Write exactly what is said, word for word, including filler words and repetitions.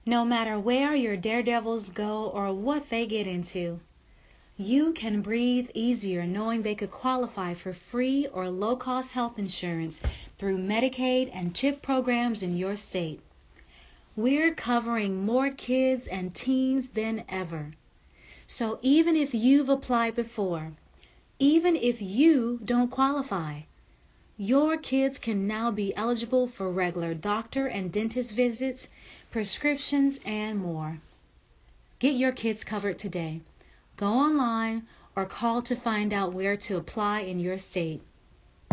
No matter where your daredevils go or what they get into, you can breathe easier knowing they could qualify for free or low-cost health insurance through Medicaid and CHIP programs in your state. We're covering more kids and teens than ever. So even if you've applied before, even if you don't qualify, your kids can now be eligible for regular doctor and dentist visits, prescriptions, and more. Get your kids covered today. Go online or call to find out where to apply in your state.